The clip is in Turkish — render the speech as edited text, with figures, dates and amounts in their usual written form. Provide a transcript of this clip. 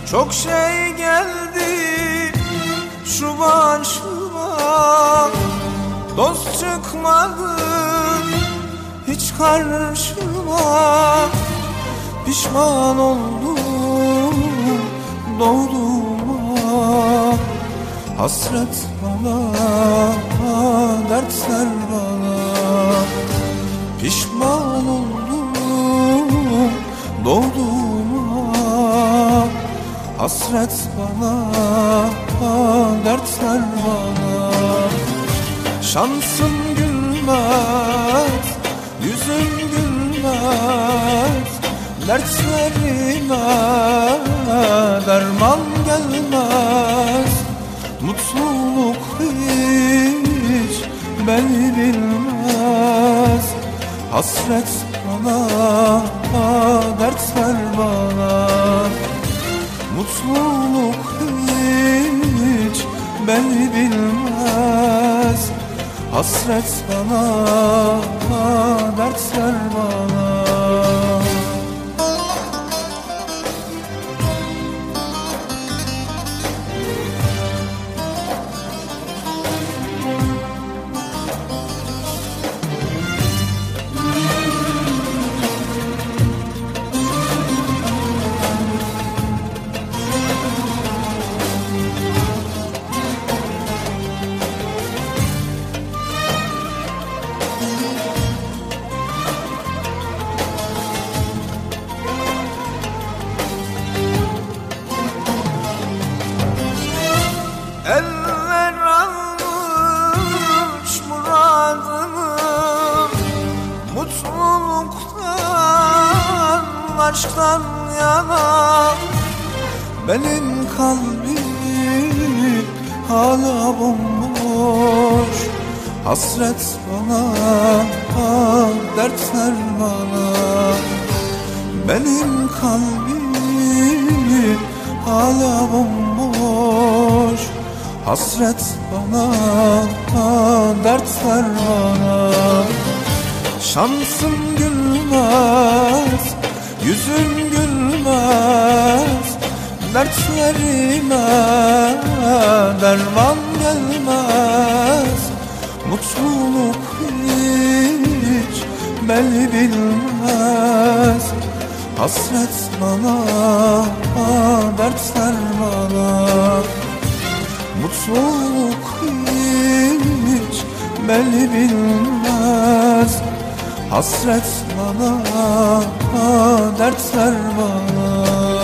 Çok şey geldi şu başıma, dost çıkmadı hiç karşıma. Pişman oldum doğduğuma, hasret bana, dertler bana. Pişman oldum doğduğuma, hasret bana, dertler bana. Şansım gülmez, yüzüm gülmez, dertlerime derman gelmez. Mutluluk hiç beni bilmez, hasret bana, dertler bana. Mutluluk hiç beni bilmez, hasret bana, dertler bana. Eller almış muradımı, mutluluktan, aşktan yana. Benim kalbim hala bomboş, hasret bana, dertler bana. Benim kalbim hala bomboş, hasret bana, dertler bana. Şansım gülmez, yüzüm gülmez, dertlerime derman gelmez. Mutluluk hiç beni bilmez, hasret bana, dertler bana. Mutluluk hiç beni bilmez, hasret bana, dertler bana.